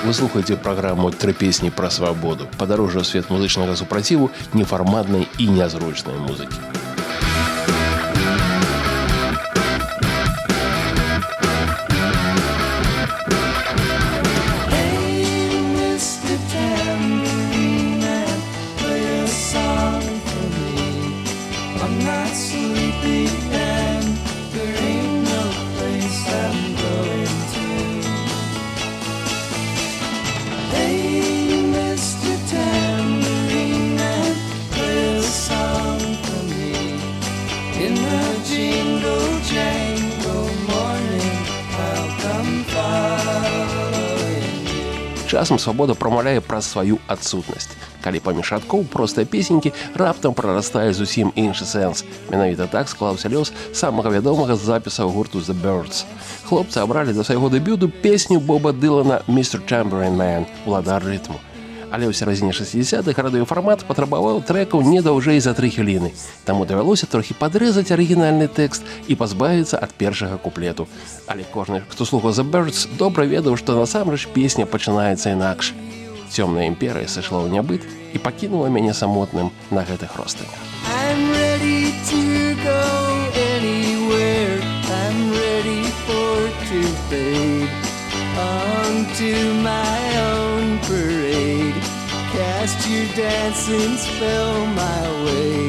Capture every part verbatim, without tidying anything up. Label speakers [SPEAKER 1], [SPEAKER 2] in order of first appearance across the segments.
[SPEAKER 1] Вы слухаеце праграму «Тры песні пра свабоду». Падарожжа ў свет музычнага супраціву, нефарматнай і нязручнай музыкі. Часам свабода прамаўляе праз сваю адсутнасць. Калі паміж радкоў простыя песенькі раптам прарастае зусім іншы сэнс. Менавіта так склаўся лёс самага вядомага з запісаў гурту The Byrds. Хлопцы абралі да свайго дэбюту песню Боба Дылана «містер Tambourine Man» «Уладар рытму». Але ў сярэдзіне шэсцідзесятых радыёфармат патрабаваў трэкаў не даўжэй за тры хвіліны. Таму давялося трохі падрэзаць арыгінальны тэкст і пазбавіцца ад першага куплету. Але кожны, хто слухаў The Byrds, добра ведаў, што насамрэч песня пачынаецца інакш. Цёмная імперыя сышла ў нябыт і пакінула мяне самотным на гэтых ростанях. I'm ready to go anywhere. I'm ready for to fade onto my own parade. Cast your dancing spell my way.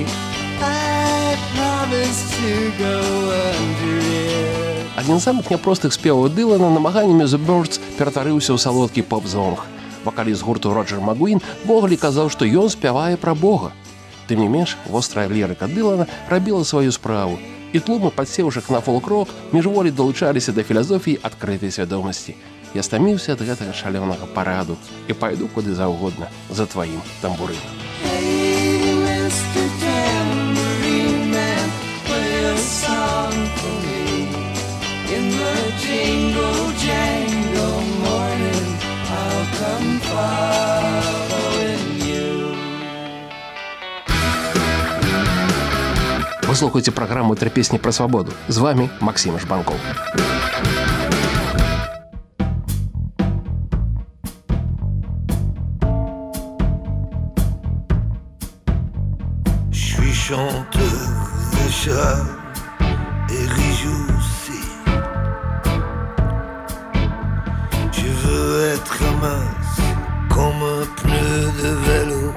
[SPEAKER 1] I promise to go under it. Адзін з самых няпростых спеваў Дылана намаганнямі The Byrds ператварыўся ў салодкі поп-зонг. Вакаліст гурту Роджер Магуін ввогуле казаў, што ён спявае пра Бога. Тым не менш, вострая лірыка Дылана рабіла сваю справу, і тлумы, падсеўшых на фолк-рок, міжволі далучаліся да філасофіі адкрытай свядомасці. Я стаміўся ад гэтага шалёнага параду і пайду куды заўгодна за тваім тамбурынам. Hey, містер Tambourine Man, play a song for me. In the jingle jangle morning, I'll come following you. Вы слухаеце праграму «Тры песні пра свабоду». З вами Максим Жбанков.
[SPEAKER 2] Chanteur de charme et rijoux aussi. Je veux être mince comme un pneu de vélo.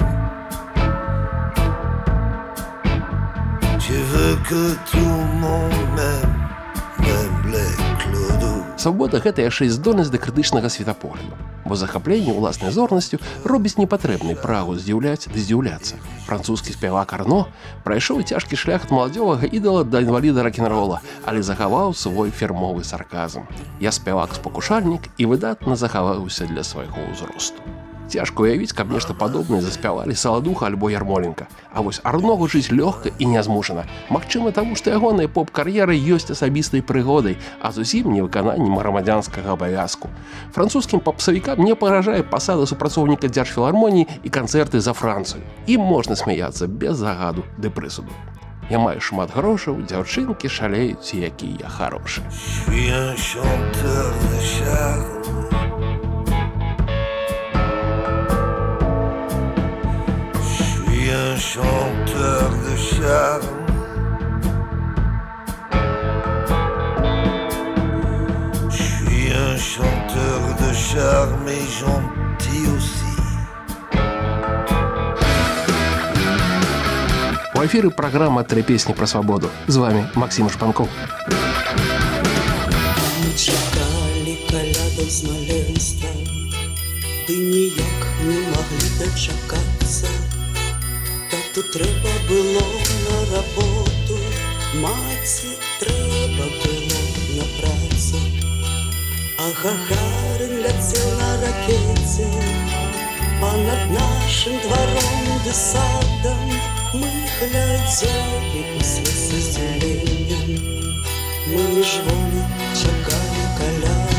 [SPEAKER 2] Je veux que tout le monde m'aime, même les clodos.
[SPEAKER 1] Свабода – гэта яшчэ і здольнасць да крытычнага светапогляду, бо захапленне ўласнай зорнасцю робіць непатрэбнай прагу здзіўляць ды здзіўляцца. Французскі спявак Арно прайшоў цяжкі шлях ад маладзёвага ідала да інваліда рок-н-рола, але захаваў свой фірмовы сарказм. Я спявак-спакушальнік і выдатна захаваўся для свайго ўзросту. Цяжка уявіць, каб нешта падобнае заспявалі Саладуха альбо Ярмоленка. А вось Арно гучыць лёгка і нязмушана. Магчыма, таму, што ягоная поп-кар'ера ёсць асабістай прыгодай, а зусім не выкананнем грамадзянскага абавязку. Французскім попсавікам не паражае пасада супрацоўніка дзяржфілармоніі і канцэрты за Францыю. Ім можна смяяцца без загаду ды прысуду. Я маю шмат грошаў, дзяўчынкі шалеюць, якія харошы.
[SPEAKER 2] Un chanteur de charme. Je suis un chanteur de charme et gentil aussi.
[SPEAKER 1] У эфіры праграма «Тры песні пра свабоду». З вами Максим Жбанков.
[SPEAKER 3] Мы чакалі каляду з маленства, ды ніяк не маглі дачакацца. Тату трэба было на работу, маці трэба было на працу. А Гагарин ляцеў на ракете понад нашим двором ды садом. Мы глядзелі усе з здзіўленнем, мы міжволі чакалі каляду.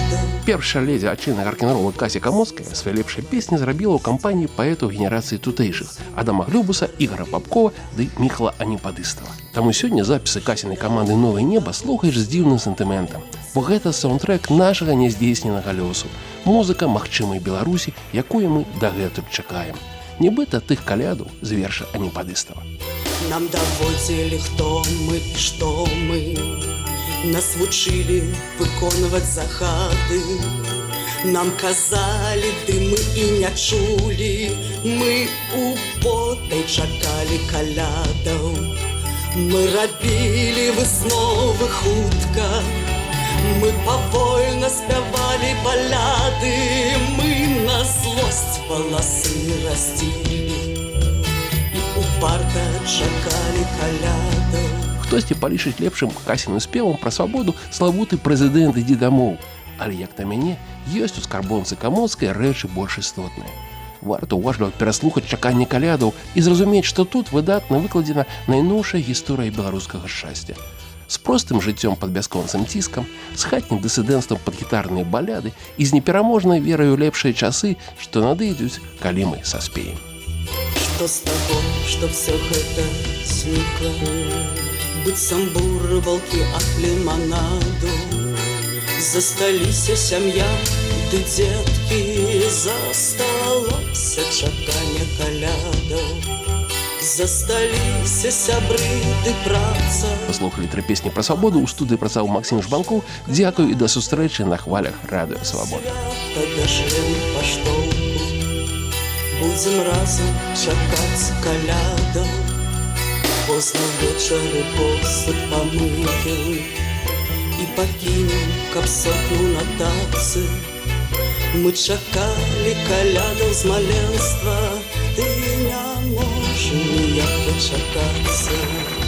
[SPEAKER 1] Першая леди адчыннага рок-н-ролу Кася Камоцкая свае лепшыя песні зрабіла ў кампаніі паэтаў генерацыі тутэйшых Адама Глюбуса, Ігора Папкова ды Міхала Аніпадыстава. Таму сёння запісы Касінай каманды «Новае неба» слухаеш з дзіўным сантыментам, бо гэта саундтрэк нашага няздзейсненага лёсу, музыка магчымай Беларусі, якую мы дагэтуль чакаем. Нібыта тых калядаў з верша Аніпадыстава.
[SPEAKER 3] Нам даводзілі, хто мы, што мы, нас вучылі выконваць загады. Нам казалі, ды мы і не чулі, мы у потай чакалі калядаў. Мы рабілі высновы хутка, мы павольна спявалі баляды, мы на злосць валасы раздзілі і упарта чакалі калядаў.
[SPEAKER 1] Хтосьці палічыць лепшым Касіным спевам пра свабоду славуты прэзідэнт «Ідзі дамоў». Але, як на мяне, ёсць у скарбонцы Камоцкай рэчы больш істотныя. Варта ўважліва пераслухаць чаканне калядаў і зразумець, што тут выдатна выкладзена найноўшая гісторыя беларускага шчасця. З простым жыццём пад бясконцым ціскам, з хатнім дысідэнцтвам пад гітарныя баляды і з непераможнай верай у лепшыя часы, што надыдуць, калі мы саспеем.
[SPEAKER 3] Што з таго, што ўсё гэта знікла, быццам бурвалкі ад ліманаду. Засталіся сям'я ды дзеткі, засталося чаканне калядаў. Засталіся сябры ды праца.
[SPEAKER 1] Паслухалі тры песні пра свабоду, у студыі працаваў Максім Жбанкоў. Дзякую і да сустрэчы на хвалях радыё Свабода.
[SPEAKER 3] Дашлем паштоўку, будзем разам чакаць калядаў. Позна вечары посуд памыем і пакінем, каб сохнуў на тацы. Мы чакалі калядаў з маленства, ды не можем ніяк дачакацца.